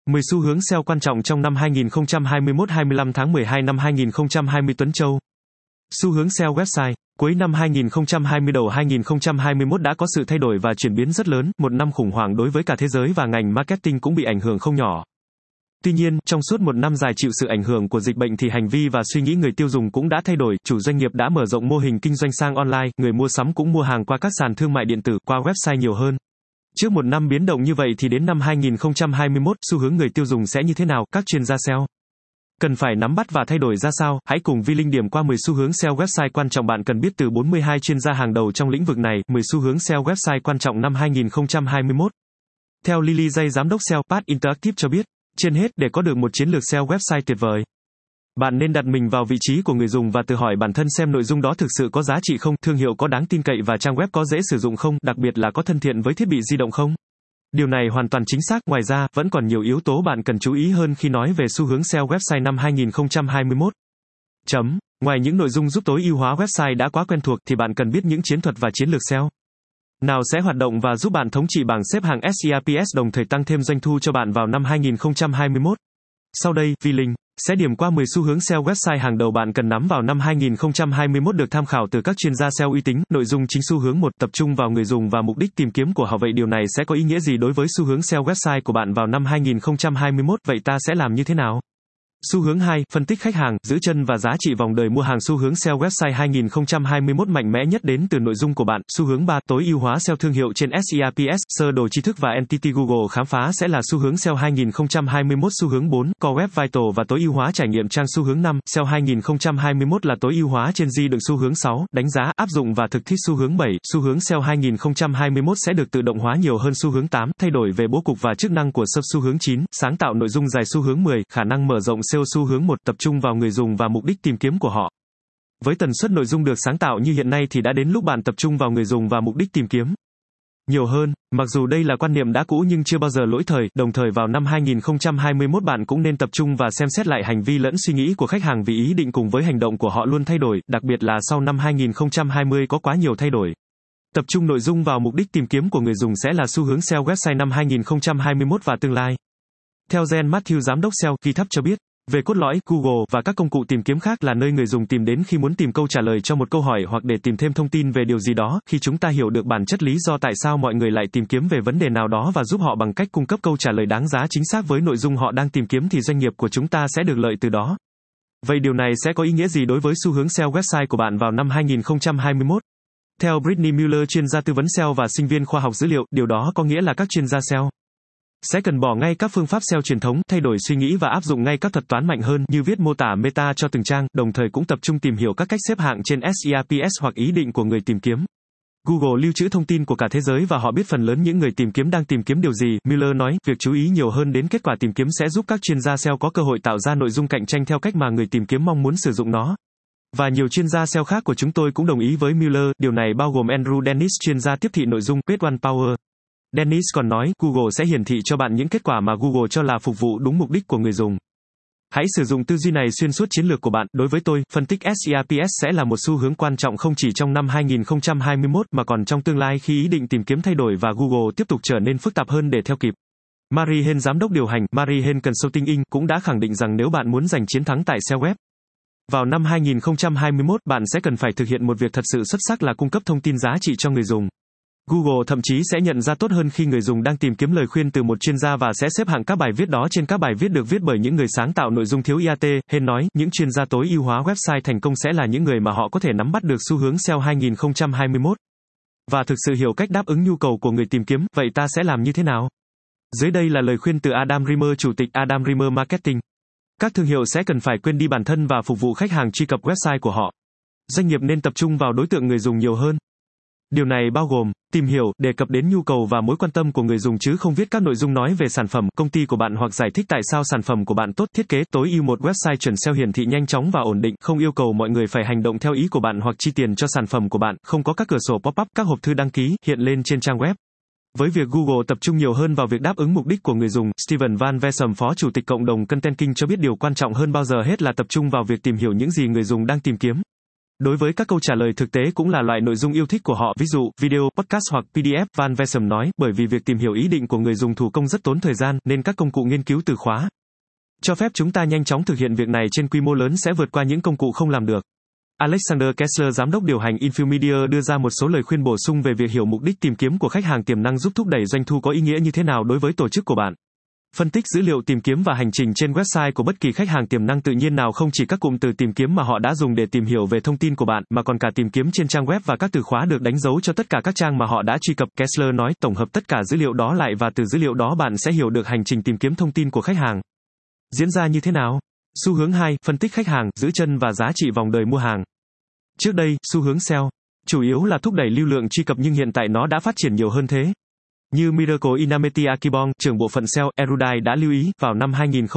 10 xu hướng SEO quan trọng trong năm 2021 25 tháng 12 năm 2020 Tuấn Châu. Xu hướng SEO website. Cuối năm 2020 đầu 2021 đã có sự thay đổi và chuyển biến rất lớn, một năm khủng hoảng đối với cả thế giới và ngành marketing cũng bị ảnh hưởng không nhỏ. Tuy nhiên, trong suốt một năm dài chịu sự ảnh hưởng của dịch bệnh thì hành vi và suy nghĩ người tiêu dùng cũng đã thay đổi, chủ doanh nghiệp đã mở rộng mô hình kinh doanh sang online, người mua sắm cũng mua hàng qua các sàn thương mại điện tử, qua website nhiều hơn. Trước một năm biến động như vậy thì đến năm 2021, xu hướng người tiêu dùng sẽ như thế nào, các chuyên gia SEO cần phải nắm bắt và thay đổi ra sao? Hãy cùng Vi Linh điểm qua 10 xu hướng SEO website quan trọng bạn cần biết từ 42 chuyên gia hàng đầu trong lĩnh vực này, 10 xu hướng SEO website quan trọng năm 2021. Theo Lily J, giám đốc SEO Path Interactive cho biết, trên hết để có được một chiến lược SEO website tuyệt vời, bạn nên đặt mình vào vị trí của người dùng và tự hỏi bản thân xem nội dung đó thực sự có giá trị không, thương hiệu có đáng tin cậy và trang web có dễ sử dụng không, đặc biệt là có thân thiện với thiết bị di động không. Điều này hoàn toàn chính xác, ngoài ra, vẫn còn nhiều yếu tố bạn cần chú ý hơn khi nói về xu hướng SEO website năm 2021. Ngoài những nội dung giúp tối ưu hóa website đã quá quen thuộc thì bạn cần biết những chiến thuật và chiến lược SEO nào sẽ hoạt động và giúp bạn thống trị bảng xếp hạng SERPs đồng thời tăng thêm doanh thu cho bạn vào năm 2021. Sau đây, Vi Linh sẽ điểm qua 10 xu hướng SEO website hàng đầu bạn cần nắm vào năm 2021 được tham khảo từ các chuyên gia SEO uy tín. Nội dung chính xu hướng 1, tập trung vào người dùng và mục đích tìm kiếm của họ. Vậy điều này sẽ có ý nghĩa gì đối với xu hướng SEO website của bạn vào năm 2021? Vậy ta sẽ làm như thế nào? Xu hướng 2, phân tích khách hàng, giữ chân và giá trị vòng đời mua hàng. Xu hướng SEO website 2021 mạnh mẽ nhất đến từ nội dung của bạn. Xu hướng 3, tối ưu hóa SEO thương hiệu trên SERPs, sơ đồ tri thức và Entity Google khám phá sẽ là xu hướng SEO 2021. Xu hướng 4, Core Web Vital và tối ưu hóa trải nghiệm trang. Xu hướng 5, SEO 2021 là tối ưu hóa trên di động. Xu hướng 6, đánh giá, áp dụng và thực thi. Xu hướng 7, xu hướng SEO 2021 sẽ được tự động hóa nhiều hơn. Xu hướng 8, thay đổi về bố cục và chức năng của SEO. Xu hướng 9, sáng tạo nội dung dài. Xu hướng 10, khả năng mở rộng SEO. Xu hướng 1, tập trung vào người dùng và mục đích tìm kiếm của họ. Với tần suất nội dung được sáng tạo như hiện nay thì đã đến lúc bạn tập trung vào người dùng và mục đích tìm kiếm nhiều hơn. Mặc dù đây là quan niệm đã cũ nhưng chưa bao giờ lỗi thời, đồng thời vào năm 2021 bạn cũng nên tập trung và xem xét lại hành vi lẫn suy nghĩ của khách hàng vì ý định cùng với hành động của họ luôn thay đổi, đặc biệt là sau năm 2020 có quá nhiều thay đổi. Tập trung nội dung vào mục đích tìm kiếm của người dùng sẽ là xu hướng SEO website năm 2021 và tương lai. Theo Jen Matthew, giám đốc SEO GitHub cho biết, về cốt lõi, Google và các công cụ tìm kiếm khác là nơi người dùng tìm đến khi muốn tìm câu trả lời cho một câu hỏi hoặc để tìm thêm thông tin về điều gì đó. Khi chúng ta hiểu được bản chất lý do tại sao mọi người lại tìm kiếm về vấn đề nào đó và giúp họ bằng cách cung cấp câu trả lời đáng giá chính xác với nội dung họ đang tìm kiếm thì doanh nghiệp của chúng ta sẽ được lợi từ đó. Vậy điều này sẽ có ý nghĩa gì đối với xu hướng SEO website của bạn vào năm 2021? Theo Brittany Mueller, chuyên gia tư vấn SEO và sinh viên khoa học dữ liệu, điều đó có nghĩa là các chuyên gia SEO sẽ cần bỏ ngay các phương pháp SEO truyền thống, thay đổi suy nghĩ và áp dụng ngay các thuật toán mạnh hơn như viết mô tả meta cho từng trang, đồng thời cũng tập trung tìm hiểu các cách xếp hạng trên SERPs hoặc ý định của người tìm kiếm. Google lưu trữ thông tin của cả thế giới và họ biết phần lớn những người tìm kiếm đang tìm kiếm điều gì. Mueller nói, việc chú ý nhiều hơn đến kết quả tìm kiếm sẽ giúp các chuyên gia SEO có cơ hội tạo ra nội dung cạnh tranh theo cách mà người tìm kiếm mong muốn sử dụng nó. Và nhiều chuyên gia SEO khác của chúng tôi cũng đồng ý với Mueller, điều này bao gồm Andrew Dennis, chuyên gia tiếp thị nội dung Page One Power. Dennis còn nói, Google sẽ hiển thị cho bạn những kết quả mà Google cho là phục vụ đúng mục đích của người dùng. Hãy sử dụng tư duy này xuyên suốt chiến lược của bạn. Đối với tôi, phân tích SERPs sẽ là một xu hướng quan trọng không chỉ trong năm 2021 mà còn trong tương lai khi ý định tìm kiếm thay đổi và Google tiếp tục trở nên phức tạp hơn để theo kịp. Mary Hen, giám đốc điều hành Mary Hen Consulting Inc. cũng đã khẳng định rằng nếu bạn muốn giành chiến thắng tại SEO web vào năm 2021, bạn sẽ cần phải thực hiện một việc thật sự xuất sắc là cung cấp thông tin giá trị cho người dùng. Google thậm chí sẽ nhận ra tốt hơn khi người dùng đang tìm kiếm lời khuyên từ một chuyên gia và sẽ xếp hạng các bài viết đó trên các bài viết được viết bởi những người sáng tạo nội dung thiếu IAT. Hen nói, những chuyên gia tối ưu hóa website thành công sẽ là những người mà họ có thể nắm bắt được xu hướng SEO 2021 và thực sự hiểu cách đáp ứng nhu cầu của người tìm kiếm. Vậy ta sẽ làm như thế nào? Dưới đây là lời khuyên từ Adam Rimmer, chủ tịch Adam Rimmer Marketing. Các thương hiệu sẽ cần phải quên đi bản thân và phục vụ khách hàng truy cập website của họ. Doanh nghiệp nên tập trung vào đối tượng người dùng nhiều hơn. Điều này bao gồm tìm hiểu, đề cập đến nhu cầu và mối quan tâm của người dùng chứ không viết các nội dung nói về sản phẩm, công ty của bạn hoặc giải thích tại sao sản phẩm của bạn tốt. Thiết kế tối ưu một website chuẩn SEO hiển thị nhanh chóng và ổn định, không yêu cầu mọi người phải hành động theo ý của bạn hoặc chi tiền cho sản phẩm của bạn, không có các cửa sổ pop-up, các hộp thư đăng ký hiện lên trên trang web. Với việc Google tập trung nhiều hơn vào việc đáp ứng mục đích của người dùng, Steven Van Versum, phó chủ tịch cộng đồng Content King cho biết điều quan trọng hơn bao giờ hết là tập trung vào việc tìm hiểu những gì người dùng đang tìm kiếm. Đối với các câu trả lời thực tế cũng là loại nội dung yêu thích của họ, ví dụ, video, podcast hoặc PDF, Van Vessem nói, bởi vì việc tìm hiểu ý định của người dùng thủ công rất tốn thời gian, nên các công cụ nghiên cứu từ khóa cho phép chúng ta nhanh chóng thực hiện việc này trên quy mô lớn sẽ vượt qua những công cụ không làm được. Alexander Kessler, giám đốc điều hành Infomedia đưa ra một số lời khuyên bổ sung về việc hiểu mục đích tìm kiếm của khách hàng tiềm năng giúp thúc đẩy doanh thu có ý nghĩa như thế nào đối với tổ chức của bạn. Phân tích dữ liệu tìm kiếm và hành trình trên website của bất kỳ khách hàng tiềm năng tự nhiên nào, không chỉ các cụm từ tìm kiếm mà họ đã dùng để tìm hiểu về thông tin của bạn, mà còn cả tìm kiếm trên trang web và các từ khóa được đánh dấu cho tất cả các trang mà họ đã truy cập. Kessler nói, tổng hợp tất cả dữ liệu đó lại và từ dữ liệu đó bạn sẽ hiểu được hành trình tìm kiếm thông tin của khách hàng diễn ra như thế nào. Xu hướng 2, phân tích khách hàng, giữ chân và giá trị vòng đời mua hàng. Trước đây, xu hướng SEO chủ yếu là thúc đẩy lưu lượng truy cập, nhưng hiện tại nó đã phát triển nhiều hơn thế. Như Miracle Inameti Akibong, trưởng bộ phận SEO Erudite đã lưu ý, vào năm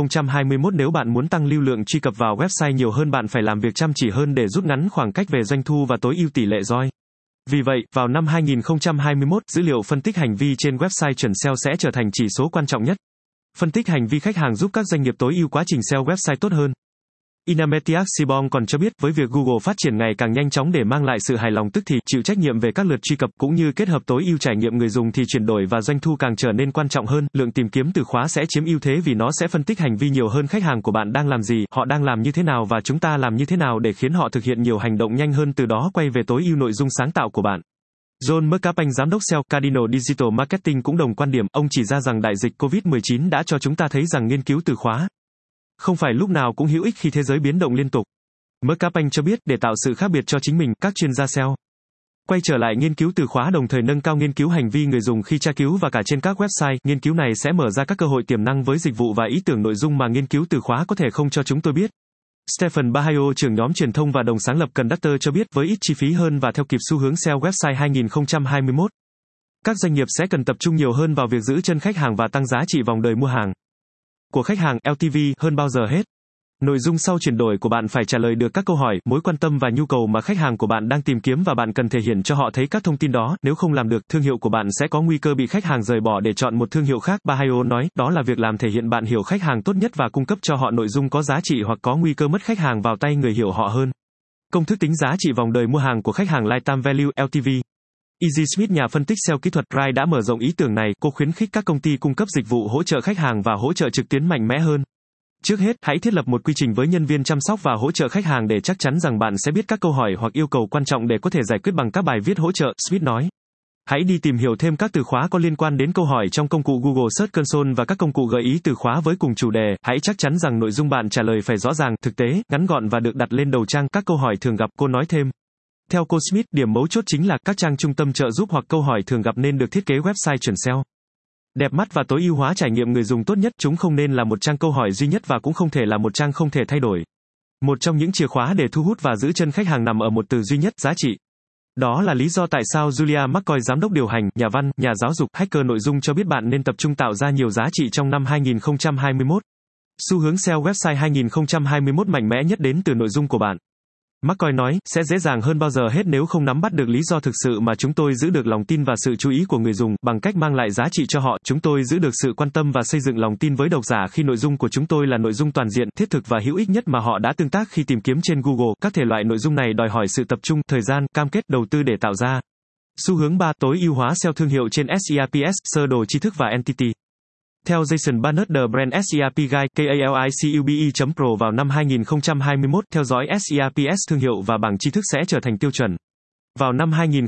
2021 nếu bạn muốn tăng lưu lượng truy cập vào website nhiều hơn, bạn phải làm việc chăm chỉ hơn để rút ngắn khoảng cách về doanh thu và tối ưu tỷ lệ ROI. Vì vậy, vào năm 2021, dữ liệu phân tích hành vi trên website chuẩn SEO sẽ trở thành chỉ số quan trọng nhất. Phân tích hành vi khách hàng giúp các doanh nghiệp tối ưu quá trình SEO website tốt hơn. Inameti Akibong còn cho biết, với việc Google phát triển ngày càng nhanh chóng để mang lại sự hài lòng tức thì, chịu trách nhiệm về các lượt truy cập cũng như kết hợp tối ưu trải nghiệm người dùng thì chuyển đổi và doanh thu càng trở nên quan trọng hơn. Lượng tìm kiếm từ khóa sẽ chiếm ưu thế vì nó sẽ phân tích hành vi nhiều hơn. Khách hàng của bạn đang làm gì, họ đang làm như thế nào và chúng ta làm như thế nào để khiến họ thực hiện nhiều hành động nhanh hơn, từ đó quay về tối ưu nội dung sáng tạo của bạn. John McCapain, giám đốc SEO Cardinal Digital Marketing cũng đồng quan điểm. Ông chỉ ra rằng đại dịch COVID-19 đã cho chúng ta thấy rằng nghiên cứu từ khóa không phải lúc nào cũng hữu ích khi thế giới biến động liên tục. McCapain cho biết, để tạo sự khác biệt cho chính mình, các chuyên gia SEO quay trở lại nghiên cứu từ khóa, đồng thời nâng cao nghiên cứu hành vi người dùng khi tra cứu và cả trên các website. Nghiên cứu này sẽ mở ra các cơ hội tiềm năng với dịch vụ và ý tưởng nội dung mà nghiên cứu từ khóa có thể không cho chúng tôi biết. Stephen Bahio, trưởng nhóm truyền thông và đồng sáng lập Conductor cho biết, với ít chi phí hơn và theo kịp xu hướng SEO website 2021, các doanh nghiệp sẽ cần tập trung nhiều hơn vào việc giữ chân khách hàng và tăng giá trị vòng đời mua hàng của khách hàng LTV hơn bao giờ hết. Nội dung sau chuyển đổi của bạn phải trả lời được các câu hỏi, mối quan tâm và nhu cầu mà khách hàng của bạn đang tìm kiếm và bạn cần thể hiện cho họ thấy các thông tin đó. Nếu không làm được, thương hiệu của bạn sẽ có nguy cơ bị khách hàng rời bỏ để chọn một thương hiệu khác. Bahio nói, đó là việc làm thể hiện bạn hiểu khách hàng tốt nhất và cung cấp cho họ nội dung có giá trị hoặc có nguy cơ mất khách hàng vào tay người hiểu họ hơn. Công thức tính giá trị vòng đời mua hàng của khách hàng Lifetime Value LTV. Easy Smith, nhà phân tích SEO kỹ thuật RAI đã mở rộng ý tưởng này. Cô khuyến khích các công ty cung cấp dịch vụ hỗ trợ khách hàng và hỗ trợ trực tuyến mạnh mẽ hơn. Trước hết, hãy thiết lập một quy trình với nhân viên chăm sóc và hỗ trợ khách hàng để chắc chắn rằng bạn sẽ biết các câu hỏi hoặc yêu cầu quan trọng để có thể giải quyết bằng các bài viết hỗ trợ, Smith nói. Hãy đi tìm hiểu thêm các từ khóa có liên quan đến câu hỏi trong công cụ Google Search Console và các công cụ gợi ý từ khóa với cùng chủ đề. Hãy chắc chắn rằng nội dung bạn trả lời phải rõ ràng, thực tế, ngắn gọn và được đặt lên đầu trang. Các câu hỏi thường gặp, cô nói thêm. Theo cô Smith, điểm mấu chốt chính là các trang trung tâm trợ giúp hoặc câu hỏi thường gặp nên được thiết kế website chuẩn SEO đẹp mắt và tối ưu hóa trải nghiệm người dùng tốt nhất. Chúng không nên là một trang câu hỏi duy nhất và cũng không thể là một trang không thể thay đổi. Một trong những chìa khóa để thu hút và giữ chân khách hàng nằm ở một từ duy nhất, giá trị. Đó là lý do tại sao Julia McCoy, giám đốc điều hành, nhà văn, nhà giáo dục, hacker nội dung cho biết bạn nên tập trung tạo ra nhiều giá trị trong năm 2021. Xu hướng SEO website 2021 mạnh mẽ nhất đến từ nội dung của bạn. McCoy nói, sẽ dễ dàng hơn bao giờ hết nếu không nắm bắt được lý do thực sự mà chúng tôi giữ được lòng tin và sự chú ý của người dùng. Bằng cách mang lại giá trị cho họ, chúng tôi giữ được sự quan tâm và xây dựng lòng tin với độc giả khi nội dung của chúng tôi là nội dung toàn diện, thiết thực và hữu ích nhất mà họ đã tương tác khi tìm kiếm trên Google. Các thể loại nội dung này đòi hỏi sự tập trung, thời gian, cam kết, đầu tư để tạo ra. Xu hướng 3, tối ưu hóa SEO thương hiệu trên SERPs, sơ đồ tri thức và Entity. Theo Jason Barnett, The Brand SERP Guide, KALICUBE.pro, vào năm 2021, theo dõi SERPs thương hiệu và bảng tri thức sẽ trở thành tiêu chuẩn. Vào năm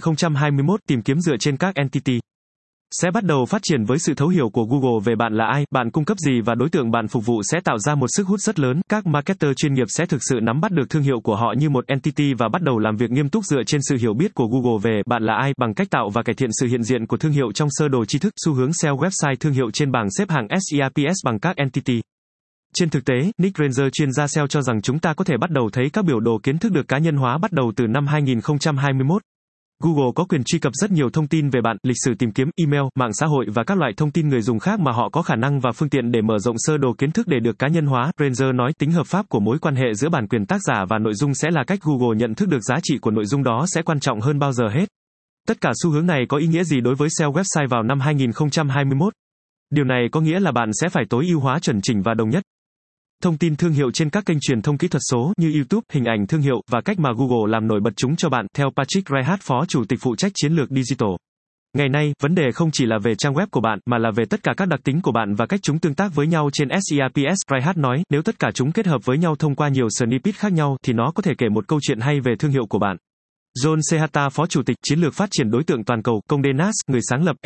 2021, tìm kiếm dựa trên các entity sẽ bắt đầu phát triển với sự thấu hiểu của Google về bạn là ai, bạn cung cấp gì và đối tượng bạn phục vụ sẽ tạo ra một sức hút rất lớn. Các marketer chuyên nghiệp sẽ thực sự nắm bắt được thương hiệu của họ như một entity và bắt đầu làm việc nghiêm túc dựa trên sự hiểu biết của Google về bạn là ai bằng cách tạo và cải thiện sự hiện diện của thương hiệu trong sơ đồ tri thức. Xu hướng SEO website thương hiệu trên bảng xếp hạng SERPs bằng các entity. Trên thực tế, Nick Ranger, chuyên gia SEO, cho rằng chúng ta có thể bắt đầu thấy các biểu đồ kiến thức được cá nhân hóa bắt đầu từ năm 2021. Google có quyền truy cập rất nhiều thông tin về bạn, lịch sử tìm kiếm, email, mạng xã hội và các loại thông tin người dùng khác mà họ có khả năng và phương tiện để mở rộng sơ đồ kiến thức để được cá nhân hóa. Ranger nói, tính hợp pháp của mối quan hệ giữa bản quyền tác giả và nội dung sẽ là cách Google nhận thức được giá trị của nội dung đó sẽ quan trọng hơn bao giờ hết. Tất cả xu hướng này có ý nghĩa gì đối với SEO website vào năm 2021? Điều này có nghĩa là bạn sẽ phải tối ưu hóa chuẩn chỉnh và đồng nhất. Thông tin thương hiệu trên các kênh truyền thông kỹ thuật số như YouTube, hình ảnh thương hiệu và cách mà Google làm nổi bật chúng cho bạn, theo Patrick Rehat, Phó Chủ tịch phụ trách chiến lược Digital. Ngày nay, vấn đề không chỉ là về trang web của bạn, mà là về tất cả các đặc tính của bạn và cách chúng tương tác với nhau trên SERPs. Rehat nói, nếu tất cả chúng kết hợp với nhau thông qua nhiều snippet khác nhau, thì nó có thể kể một câu chuyện hay về thương hiệu của bạn. John Sehata, Phó Chủ tịch Chiến lược Phát triển Đối tượng Toàn cầu, Condé Nast, người sáng lập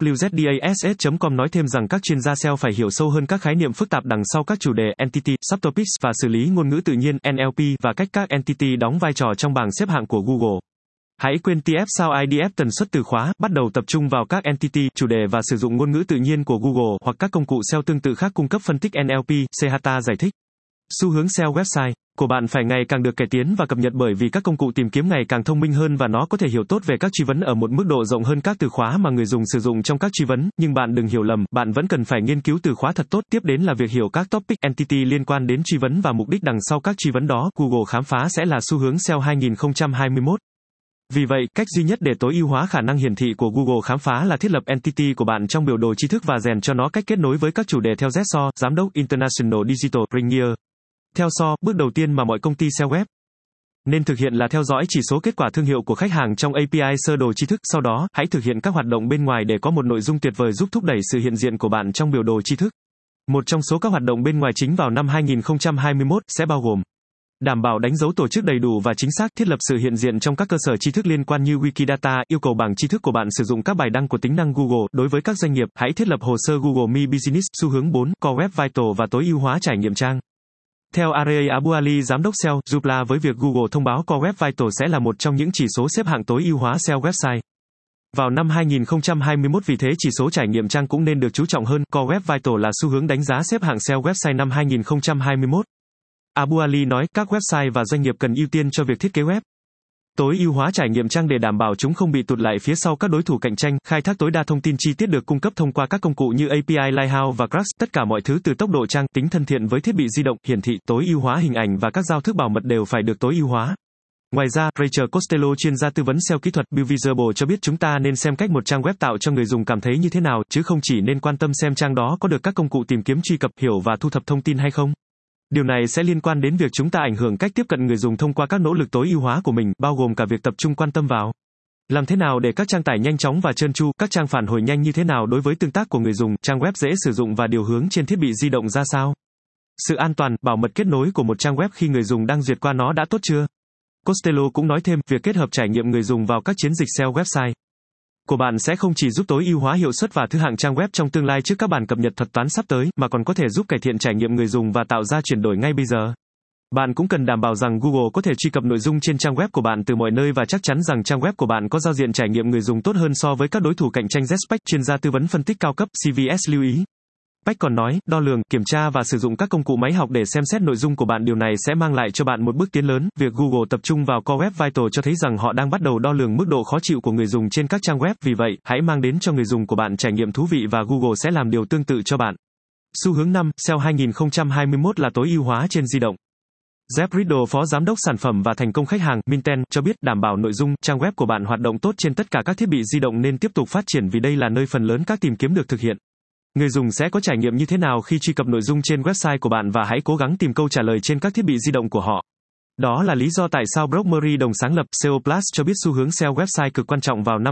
NEWZDASS.com nói thêm rằng các chuyên gia SEO phải hiểu sâu hơn các khái niệm phức tạp đằng sau các chủ đề Entity, Subtopics và xử lý ngôn ngữ tự nhiên NLP và cách các Entity đóng vai trò trong bảng xếp hạng của Google. Hãy quên TF sao IDF tần suất từ khóa, bắt đầu tập trung vào các Entity, chủ đề và sử dụng ngôn ngữ tự nhiên của Google hoặc các công cụ SEO tương tự khác cung cấp phân tích NLP, Sehata giải thích. Xu hướng SEO website của bạn phải ngày càng được cải tiến và cập nhật bởi vì các công cụ tìm kiếm ngày càng thông minh hơn và nó có thể hiểu tốt về các truy vấn ở một mức độ rộng hơn các từ khóa mà người dùng sử dụng trong các truy vấn, nhưng bạn đừng hiểu lầm, bạn vẫn cần phải nghiên cứu từ khóa thật tốt. Tiếp đến là việc hiểu các topic entity liên quan đến truy vấn và mục đích đằng sau các truy vấn đó. Google khám phá sẽ là xu hướng SEO 2021. Vì vậy, cách duy nhất để tối ưu hóa khả năng hiển thị của Google khám phá là thiết lập entity của bạn trong biểu đồ tri thức và rèn cho nó cách kết nối với các chủ đề theo ZSO, Giám đốc International Digital Premier. Theo SEO, bước đầu tiên mà mọi công ty SEO web nên thực hiện là theo dõi chỉ số kết quả thương hiệu của khách hàng trong API sơ đồ tri thức. Sau đó, hãy thực hiện các hoạt động bên ngoài để có một nội dung tuyệt vời giúp thúc đẩy sự hiện diện của bạn trong biểu đồ tri thức. Một trong số các hoạt động bên ngoài chính vào năm 2021 sẽ bao gồm đảm bảo đánh dấu tổ chức đầy đủ và chính xác, thiết lập sự hiện diện trong các cơ sở tri thức liên quan như Wikidata, yêu cầu bảng tri thức của bạn sử dụng các bài đăng của tính năng Google. Đối với các doanh nghiệp, hãy thiết lập hồ sơ Google My Business. Xu hướng 4, Core Web Vital và tối ưu hóa trải nghiệm trang. Theo Arey Abu Ali, giám đốc SEO, Joomla với việc Google thông báo Core Web Vital sẽ là một trong những chỉ số xếp hạng tối ưu hóa SEO website. Vào năm 2021 vì thế chỉ số trải nghiệm trang cũng nên được chú trọng hơn. Core Web Vital là xu hướng đánh giá xếp hạng SEO website năm 2021. Abu Ali nói, các website và doanh nghiệp cần ưu tiên cho việc thiết kế web tối ưu hóa trải nghiệm trang để đảm bảo chúng không bị tụt lại phía sau các đối thủ cạnh tranh, khai thác tối đa thông tin chi tiết được cung cấp thông qua các công cụ như API Lighthouse và Crux, tất cả mọi thứ từ tốc độ trang, tính thân thiện với thiết bị di động, hiển thị, tối ưu hóa hình ảnh và các giao thức bảo mật đều phải được tối ưu hóa. Ngoài ra, Rachel Costello, chuyên gia tư vấn SEO kỹ thuật Build Visible cho biết chúng ta nên xem cách một trang web tạo cho người dùng cảm thấy như thế nào, chứ không chỉ nên quan tâm xem trang đó có được các công cụ tìm kiếm truy cập, hiểu và thu thập thông tin hay không. Điều này sẽ liên quan đến việc chúng ta ảnh hưởng cách tiếp cận người dùng thông qua các nỗ lực tối ưu hóa của mình, bao gồm cả việc tập trung quan tâm vào làm thế nào để các trang tải nhanh chóng và trơn tru, các trang phản hồi nhanh như thế nào đối với tương tác của người dùng, trang web dễ sử dụng và điều hướng trên thiết bị di động ra sao. Sự an toàn, bảo mật kết nối của một trang web khi người dùng đang duyệt qua nó đã tốt chưa? Costello cũng nói thêm, việc kết hợp trải nghiệm người dùng vào các chiến dịch SEO website của bạn sẽ không chỉ giúp tối ưu hóa hiệu suất và thứ hạng trang web trong tương lai trước các bản cập nhật thuật toán sắp tới, mà còn có thể giúp cải thiện trải nghiệm người dùng và tạo ra chuyển đổi ngay bây giờ. Bạn cũng cần đảm bảo rằng Google có thể truy cập nội dung trên trang web của bạn từ mọi nơi và chắc chắn rằng trang web của bạn có giao diện trải nghiệm người dùng tốt hơn so với các đối thủ cạnh tranh. Zspec, chuyên gia tư vấn phân tích cao cấp CVS lưu ý. Peck còn nói, đo lường, kiểm tra và sử dụng các công cụ máy học để xem xét nội dung của bạn, điều này sẽ mang lại cho bạn một bước tiến lớn. Việc Google tập trung vào Core Web Vital cho thấy rằng họ đang bắt đầu đo lường mức độ khó chịu của người dùng trên các trang web, vì vậy, hãy mang đến cho người dùng của bạn trải nghiệm thú vị và Google sẽ làm điều tương tự cho bạn. Xu hướng 5, SEO 2021 là tối ưu hóa trên di động. Jeff Riddle, phó giám đốc sản phẩm và thành công khách hàng Minten, cho biết đảm bảo nội dung, trang web của bạn hoạt động tốt trên tất cả các thiết bị di động nên tiếp tục phát triển vì đây là nơi phần lớn các tìm kiếm được thực hiện. Người dùng sẽ có trải nghiệm như thế nào khi truy cập nội dung trên website của bạn và hãy cố gắng tìm câu trả lời trên các thiết bị di động của họ. Đó là lý do tại sao Brock Murray, đồng sáng lập SEO Plus, cho biết xu hướng SEO website cực quan trọng vào năm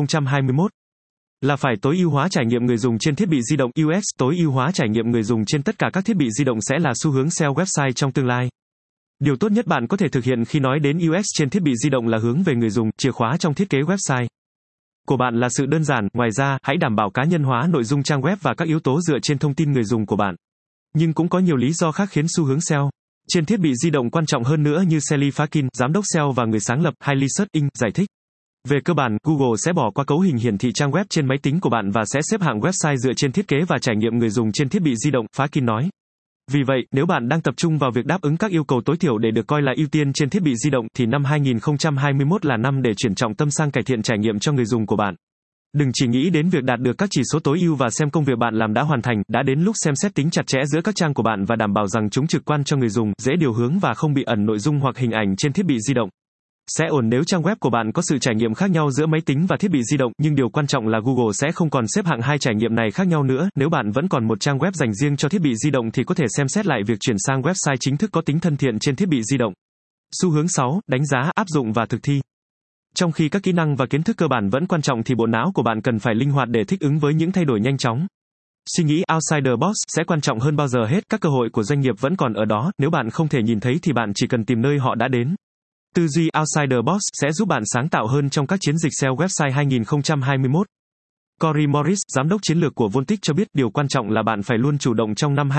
2021 là phải tối ưu hóa trải nghiệm người dùng trên thiết bị di động. UX, tối ưu hóa trải nghiệm người dùng trên tất cả các thiết bị di động sẽ là xu hướng SEO website trong tương lai. Điều tốt nhất bạn có thể thực hiện khi nói đến UX trên thiết bị di động là hướng về người dùng, chìa khóa trong thiết kế website của bạn là sự đơn giản. Ngoài ra, hãy đảm bảo cá nhân hóa nội dung trang web và các yếu tố dựa trên thông tin người dùng của bạn. Nhưng cũng có nhiều lý do khác khiến xu hướng SEO trên thiết bị di động quan trọng hơn nữa, như Sally Fakin, giám đốc SEO và người sáng lập Highly Search Inc. giải thích. Về cơ bản, Google sẽ bỏ qua cấu hình hiển thị trang web trên máy tính của bạn và sẽ xếp hạng website dựa trên thiết kế và trải nghiệm người dùng trên thiết bị di động, Fakin nói. Vì vậy, nếu bạn đang tập trung vào việc đáp ứng các yêu cầu tối thiểu để được coi là ưu tiên trên thiết bị di động, thì năm 2021 là năm để chuyển trọng tâm sang cải thiện trải nghiệm cho người dùng của bạn. Đừng chỉ nghĩ đến việc đạt được các chỉ số tối ưu và xem công việc bạn làm đã hoàn thành, đã đến lúc xem xét tính chặt chẽ giữa các trang của bạn và đảm bảo rằng chúng trực quan cho người dùng, dễ điều hướng và không bị ẩn nội dung hoặc hình ảnh trên thiết bị di động. Sẽ ổn nếu trang web của bạn có sự trải nghiệm khác nhau giữa máy tính và thiết bị di động, nhưng điều quan trọng là Google sẽ không còn xếp hạng hai trải nghiệm này khác nhau nữa. Nếu bạn vẫn còn một trang web dành riêng cho thiết bị di động thì có thể xem xét lại việc chuyển sang website chính thức có tính thân thiện trên thiết bị di động. Xu hướng 6, đánh giá, áp dụng và thực thi. Trong khi các kỹ năng và kiến thức cơ bản vẫn quan trọng thì bộ não của bạn cần phải linh hoạt để thích ứng với những thay đổi nhanh chóng. Suy nghĩ outside the box sẽ quan trọng hơn bao giờ hết, các cơ hội của doanh nghiệp vẫn còn ở đó, nếu bạn không thể nhìn thấy thì bạn chỉ cần tìm nơi họ đã đến. Tư duy outside the box sẽ giúp bạn sáng tạo hơn trong các chiến dịch SEO website 2021. Corey Morris, giám đốc chiến lược của Voltic cho biết điều quan trọng là bạn phải luôn chủ động trong năm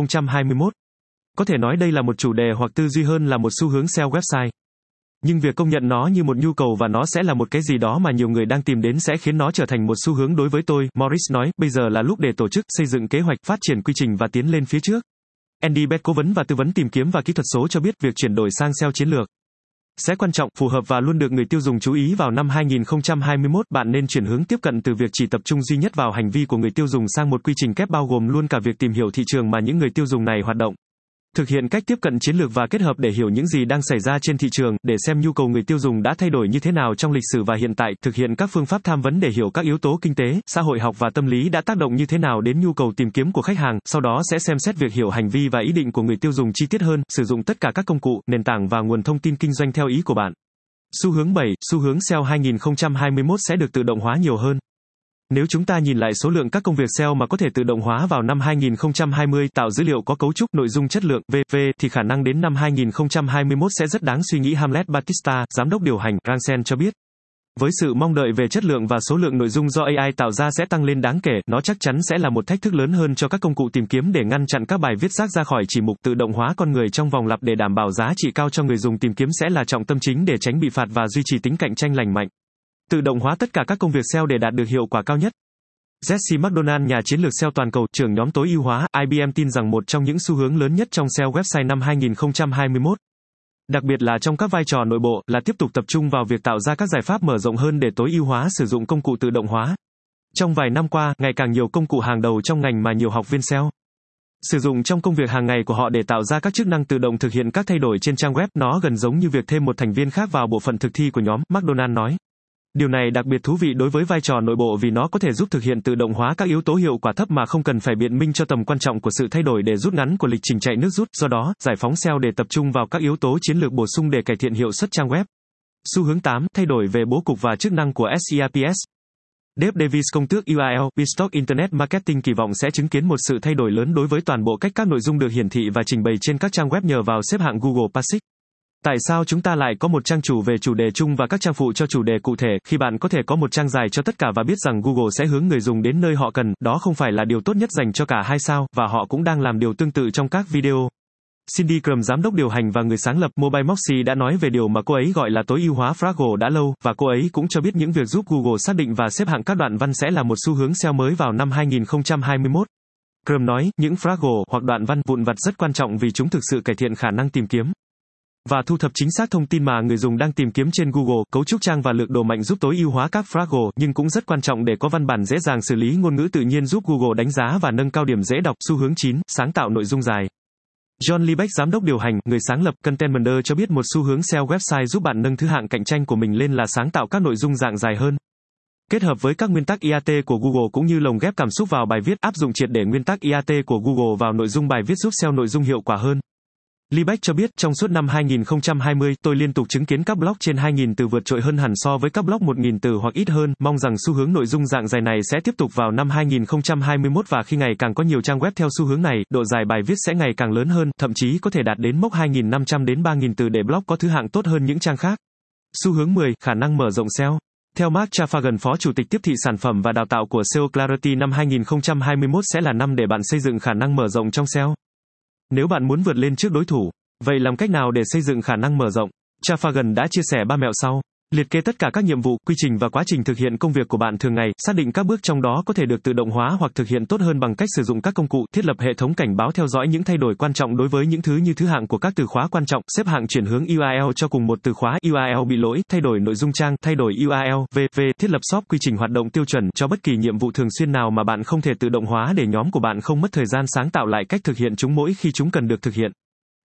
2021. Có thể nói đây là một chủ đề hoặc tư duy hơn là một xu hướng SEO website. Nhưng việc công nhận nó như một nhu cầu và nó sẽ là một cái gì đó mà nhiều người đang tìm đến sẽ khiến nó trở thành một xu hướng đối với tôi, Morris nói, bây giờ là lúc để tổ chức, xây dựng kế hoạch, phát triển quy trình và tiến lên phía trước. Andy Beth, cố vấn và tư vấn tìm kiếm và kỹ thuật số cho biết việc chuyển đổi sang SEO chiến lược sẽ quan trọng, phù hợp và luôn được người tiêu dùng chú ý vào năm 2021. Bạn nên chuyển hướng tiếp cận từ việc chỉ tập trung duy nhất vào hành vi của người tiêu dùng sang một quy trình kép bao gồm luôn cả việc tìm hiểu thị trường mà những người tiêu dùng này hoạt động. Thực hiện cách tiếp cận chiến lược và kết hợp để hiểu những gì đang xảy ra trên thị trường, để xem nhu cầu người tiêu dùng đã thay đổi như thế nào trong lịch sử và hiện tại, thực hiện các phương pháp tham vấn để hiểu các yếu tố kinh tế, xã hội học và tâm lý đã tác động như thế nào đến nhu cầu tìm kiếm của khách hàng, sau đó sẽ xem xét việc hiểu hành vi và ý định của người tiêu dùng chi tiết hơn, sử dụng tất cả các công cụ, nền tảng và nguồn thông tin kinh doanh theo ý của bạn. Xu hướng 7, xu hướng SEO 2021 sẽ được tự động hóa nhiều hơn. Nếu chúng ta nhìn lại số lượng các công việc SEO mà có thể tự động hóa vào năm 2020, tạo dữ liệu có cấu trúc, nội dung chất lượng, v.v. thì khả năng đến năm 2021 sẽ rất đáng suy nghĩ. Hamlet Batista, giám đốc điều hành, Rangsen cho biết. Với sự mong đợi về chất lượng và số lượng nội dung do AI tạo ra sẽ tăng lên đáng kể, nó chắc chắn sẽ là một thách thức lớn hơn cho các công cụ tìm kiếm để ngăn chặn các bài viết rác ra khỏi chỉ mục. Tự động hóa con người trong vòng lặp để đảm bảo giá trị cao cho người dùng tìm kiếm sẽ là trọng tâm chính để tránh bị phạt và duy trì tính cạnh tranh lành mạnh. Tự động hóa tất cả các công việc SEO để đạt được hiệu quả cao nhất. Jesse McDonald, nhà chiến lược SEO toàn cầu, trưởng nhóm tối ưu hóa, IBM tin rằng một trong những xu hướng lớn nhất trong SEO website năm 2021, đặc biệt là trong các vai trò nội bộ, là tiếp tục tập trung vào việc tạo ra các giải pháp mở rộng hơn để tối ưu hóa sử dụng công cụ tự động hóa. Trong vài năm qua, ngày càng nhiều công cụ hàng đầu trong ngành mà nhiều học viên SEO sử dụng trong công việc hàng ngày của họ để tạo ra các chức năng tự động thực hiện các thay đổi trên trang web, nó gần giống như việc thêm một thành viên khác vào bộ phận thực thi của nhóm, McDonald nói. Điều này đặc biệt thú vị đối với vai trò nội bộ vì nó có thể giúp thực hiện tự động hóa các yếu tố hiệu quả thấp mà không cần phải biện minh cho tầm quan trọng của sự thay đổi để rút ngắn của lịch trình chạy nước rút, do đó, giải phóng SEO để tập trung vào các yếu tố chiến lược bổ sung để cải thiện hiệu suất trang web. Xu hướng 8, thay đổi về bố cục và chức năng của SERPs. Dave Davis, công tước URL, Beanstalk Internet Marketing kỳ vọng sẽ chứng kiến một sự thay đổi lớn đối với toàn bộ cách các nội dung được hiển thị và trình bày trên các trang web nhờ vào xếp hạng Google Basic. Tại sao chúng ta lại có một trang chủ về chủ đề chung và các trang phụ cho chủ đề cụ thể, khi bạn có thể có một trang dài cho tất cả và biết rằng Google sẽ hướng người dùng đến nơi họ cần, đó không phải là điều tốt nhất dành cho cả hai sao, và họ cũng đang làm điều tương tự trong các video. Cindy Crum, giám đốc điều hành và người sáng lập Mobile Moxie đã nói về điều mà cô ấy gọi là tối ưu hóa Fraggle đã lâu, và cô ấy cũng cho biết những việc giúp Google xác định và xếp hạng các đoạn văn sẽ là một xu hướng SEO mới vào năm 2021. Crum nói, những Fraggle hoặc đoạn văn vụn vặt rất quan trọng vì chúng thực sự cải thiện khả năng tìm kiếm và thu thập chính xác thông tin mà người dùng đang tìm kiếm trên Google. Cấu trúc trang và lược đồ mạnh giúp tối ưu hóa các Fraggle, nhưng cũng rất quan trọng để có văn bản dễ dàng xử lý ngôn ngữ tự nhiên giúp Google đánh giá và nâng cao điểm dễ đọc. Xu hướng 9, sáng tạo nội dung dài. John Liebeck, giám đốc điều hành, người sáng lập Contentmender cho biết một xu hướng SEO website giúp bạn nâng thứ hạng cạnh tranh của mình lên là sáng tạo các nội dung dạng dài hơn. Kết hợp với các nguyên tắc IAT của Google cũng như lồng ghép cảm xúc vào bài viết, áp dụng triệt để nguyên tắc IAT của Google vào nội dung bài viết giúp SEO nội dung hiệu quả hơn. Liebeck cho biết, trong suốt năm 2020, tôi liên tục chứng kiến các blog trên 2.000 từ vượt trội hơn hẳn so với các blog 1.000 từ hoặc ít hơn, mong rằng xu hướng nội dung dạng dài này sẽ tiếp tục vào năm 2021 và khi ngày càng có nhiều trang web theo xu hướng này, độ dài bài viết sẽ ngày càng lớn hơn, thậm chí có thể đạt đến mốc 2.500 đến 3.000 từ để blog có thứ hạng tốt hơn những trang khác. Xu hướng 10, khả năng mở rộng SEO. Theo Mark Chaffagan, phó chủ tịch tiếp thị sản phẩm và đào tạo của SEO Clarity, năm 2021 sẽ là năm để bạn xây dựng khả năng mở rộng trong SEO. Nếu bạn muốn vượt lên trước đối thủ, vậy làm cách nào để xây dựng khả năng mở rộng? Chaffagan đã chia sẻ 3 mẹo sau. Liệt kê tất cả các nhiệm vụ, quy trình và quá trình thực hiện công việc của bạn thường ngày, xác định các bước trong đó có thể được tự động hóa hoặc thực hiện tốt hơn bằng cách sử dụng các công cụ, thiết lập hệ thống cảnh báo theo dõi những thay đổi quan trọng đối với những thứ như thứ hạng của các từ khóa quan trọng, xếp hạng chuyển hướng URL cho cùng một từ khóa URL bị lỗi, thay đổi nội dung trang, thay đổi URL, v.v. thiết lập shop, quy trình hoạt động tiêu chuẩn cho bất kỳ nhiệm vụ thường xuyên nào mà bạn không thể tự động hóa để nhóm của bạn không mất thời gian sáng tạo lại cách thực hiện chúng mỗi khi chúng cần được thực hiện.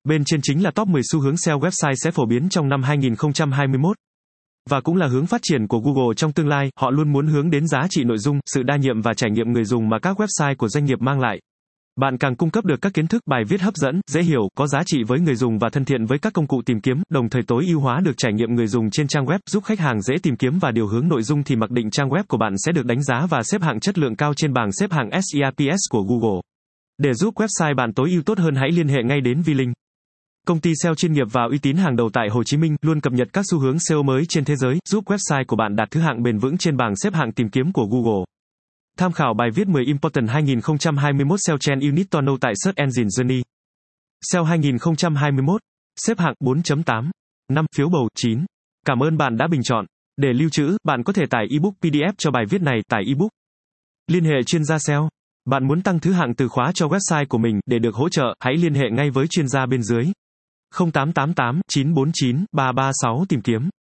Bên trên chính là top 10 xu hướng SEO website sẽ phổ biến trong năm 2021. Và cũng là hướng phát triển của Google trong tương lai, họ luôn muốn hướng đến giá trị nội dung, sự đa nhiệm và trải nghiệm người dùng mà các website của doanh nghiệp mang lại. Bạn càng cung cấp được các kiến thức, bài viết hấp dẫn, dễ hiểu, có giá trị với người dùng và thân thiện với các công cụ tìm kiếm, đồng thời tối ưu hóa được trải nghiệm người dùng trên trang web, giúp khách hàng dễ tìm kiếm và điều hướng nội dung thì mặc định trang web của bạn sẽ được đánh giá và xếp hạng chất lượng cao trên bảng xếp hạng SERPs của Google. Để giúp website bạn tối ưu tốt hơn, hãy liên hệ ngay đến V-Link. Công ty SEO chuyên nghiệp và uy tín hàng đầu tại Hồ Chí Minh, luôn cập nhật các xu hướng SEO mới trên thế giới, giúp website của bạn đạt thứ hạng bền vững trên bảng xếp hạng tìm kiếm của Google. Tham khảo bài viết 10 Important 2021 SEO Trend You Need to Know tại Search Engine Journey. SEO 2021. Xếp hạng 4.8. 5 phiếu bầu 9. Cảm ơn bạn đã bình chọn. Để lưu trữ, bạn có thể tải ebook PDF cho bài viết này, tải ebook. Liên hệ chuyên gia SEO. Bạn muốn tăng thứ hạng từ khóa cho website của mình, để được hỗ trợ, hãy liên hệ ngay với chuyên gia bên dưới. 0888 949 336 tìm kiếm.